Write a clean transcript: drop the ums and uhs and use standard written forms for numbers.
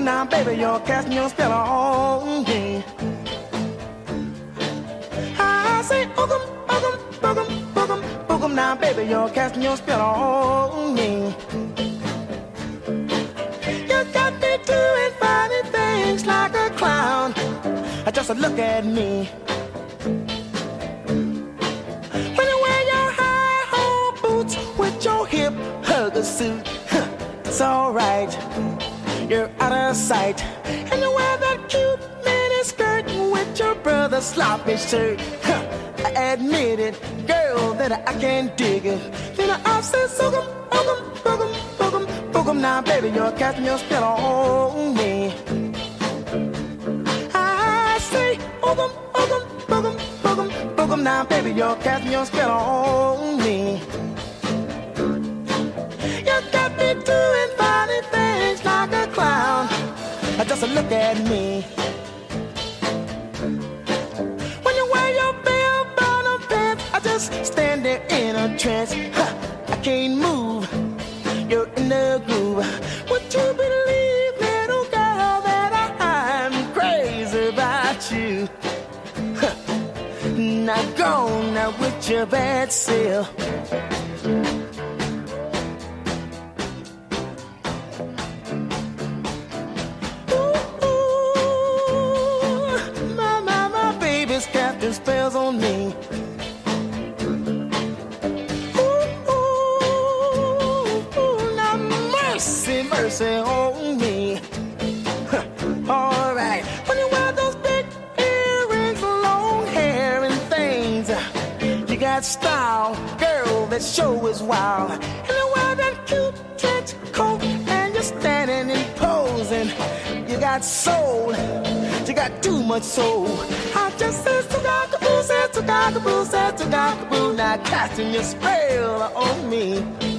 now, baby, you're casting your spell on me. I say, boogum, boogum, boogum, boogum, boogum now, baby, you're casting your spell on me. You got me doing funny things like a clown. Just look at me. When you wear your high-hole boots with your hip hugger suit, it's alright. You're out of sight. And you wear that cute mini skirt with your brother's sloppy shirt. I admit it, girl, that I can't dig it. Then I say, boogum, boogum, boogum, boogum, boogum. Now, baby, you're casting your spell on me. I say, boogum, boogum, boogum, boogum, boogum. Now, baby, you're casting your spell on me. You got me doing funny things like a clown. Just look at me. When you wear your bell bottom pants, I just stand there in a trance. I can't move. You're in the groove. Would you believe, little girl, that I'm crazy about you? Now go now with your bad self. Spells on me. Ooh, now mercy, mercy on me. All right. When you wear those big earrings, long hair and things, you got style, girl, that show is wild. And you wear that cute trench coat and you're standing and posing. You got soul, you got too much soul. I just said to cockaboo, now casting your spell on me.